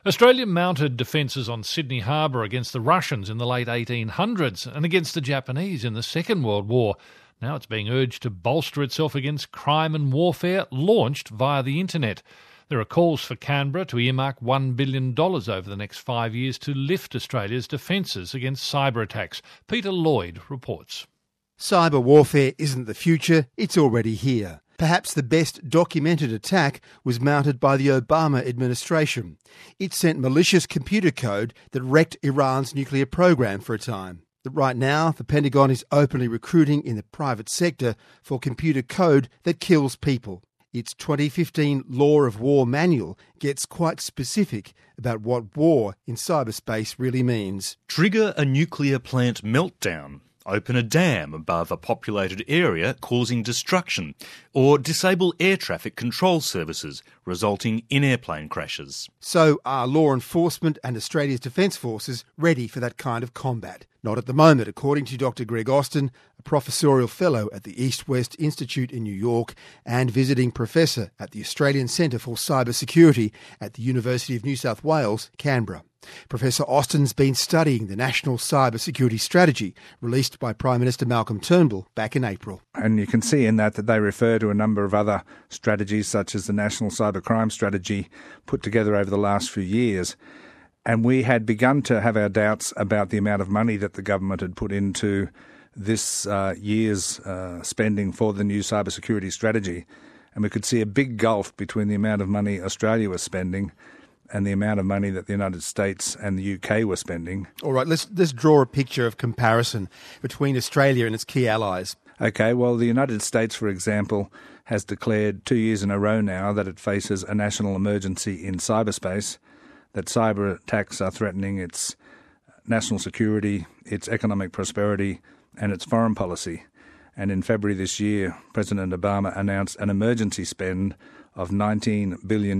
Australia mounted defences on Sydney Harbour against the Russians in the late 1800s and against the Japanese in the Second World War. Now it's being urged to bolster itself against crime and warfare launched via the internet. There are calls for Canberra to earmark $1 billion over the next 5 years to lift Australia's defences against cyber attacks. Peter Lloyd reports. Cyber warfare isn't the future, it's already here. Perhaps the best documented attack was mounted by the Obama administration. It sent malicious computer code that wrecked Iran's nuclear program for a time. But right now, the Pentagon is openly recruiting in the private sector for computer code that kills people. Its 2015 Law of War manual gets quite specific about what war in cyberspace really means. Trigger a nuclear plant meltdown. Open a dam above a populated area causing destruction, or disable air traffic control services, resulting in airplane crashes. So are law enforcement and Australia's Defence Forces ready for that kind of combat? Not at the moment, according to Dr Greg Austin, a professorial fellow at the East-West Institute in New York and visiting professor at the Australian Centre for Cyber Security at the University of New South Wales, Canberra. Professor Austin's been studying the National Cyber Security Strategy released by Prime Minister Malcolm Turnbull back in April. And you can see in that they refer to a number of other strategies, such as the National Cybercrime Strategy put together over the last few years. And we had begun to have our doubts about the amount of money that the government had put into this year's spending for the new cybersecurity strategy. And we could see a big gulf between the amount of money Australia was spending and the amount of money that the United States and the UK were spending. All right, let's draw a picture of comparison between Australia and its key allies. OK, well, the United States, for example, has declared 2 years in a row now that it faces a national emergency in cyberspace, that cyber attacks are threatening its national security, its economic prosperity and its foreign policy. And in February this year, President Obama announced an emergency spend of $19 billion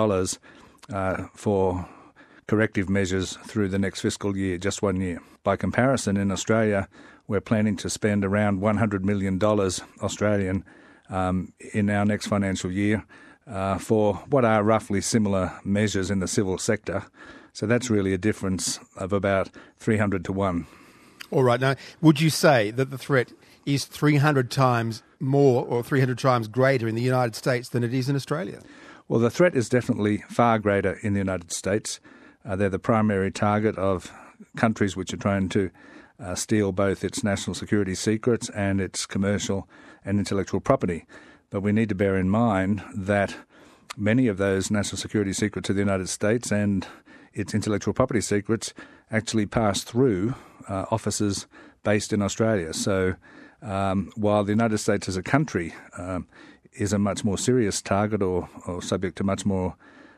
for corrective measures through the next fiscal year, just 1 year. By comparison, in Australia, we're planning to spend around $100 million Australian in our next financial year for what are roughly similar measures in the civil sector. So that's really a difference of about 300 to 1. All right. Now, would you say that the threat is 300 times more or 300 times greater in the United States than it is in Australia? Well, the threat is definitely far greater in the United States. They're the primary target of countries which are trying to steal both its national security secrets and its commercial and intellectual property. But we need to bear in mind that many of those national security secrets of the United States and its intellectual property secrets actually pass through offices based in Australia. So while the United States as a country is a much more serious target or subject to much more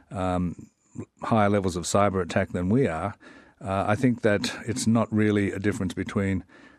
higher levels of cyber attack than we are, I think that it's not really a difference between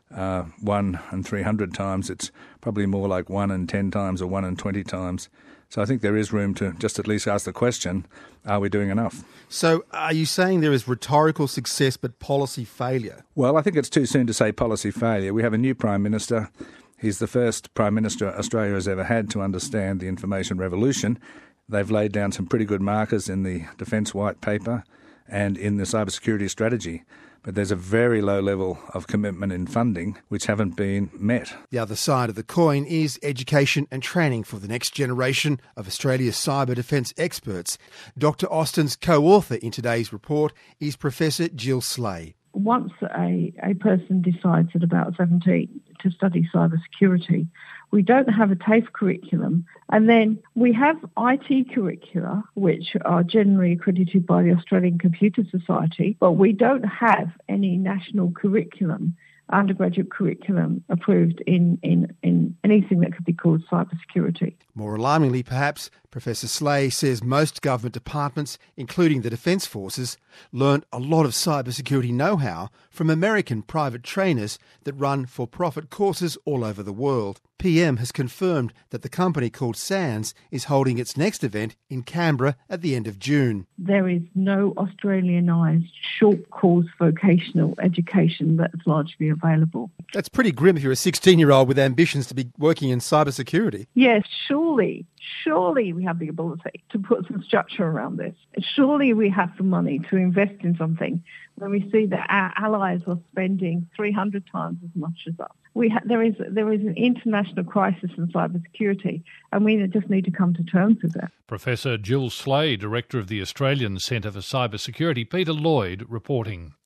1 and 300 times. It's probably more like 1 and 10 times or 1 and 20 times. So I think there is room to just at least ask the question, are we doing enough? So are you saying there is rhetorical success but policy failure? Well, I think it's too soon to say policy failure. We have a new Prime Minister. He's the first Prime Minister Australia has ever had to understand the information revolution. They've laid down some pretty good markers in the Defence White Paper and in the cybersecurity strategy. But there's a very low level of commitment in funding which haven't been met. The other side of the coin is education and training for the next generation of Australia's cyber defence experts. Dr Austin's co-author in today's report is Professor Jill Slay. Once a person decides at about 17 to study cybersecurity, we don't have a TAFE curriculum. And then we have IT curricula, which are generally accredited by the Australian Computer Society, but we don't have any national curriculum, undergraduate curriculum approved in anything that could be called cybersecurity. More alarmingly, perhaps, Professor Slay says most government departments, including the Defence Forces, learnt a lot of cybersecurity know-how from American private trainers that run for-profit courses all over the world. PM has confirmed that the company called SANS is holding its next event in Canberra at the end of June. There is no Australianised short course vocational education that's largely available. That's pretty grim if you're a 16-year-old with ambitions to be working in cybersecurity. Yes, sure. surely we have the ability to put some structure around this. Surely we have the money to invest in something when we see that our allies are spending 300 times as much as us. There is an international crisis in cybersecurity, and we just need to come to terms with that. Professor Jill Slade, Director of the Australian Centre for Cybersecurity, Peter Lloyd reporting.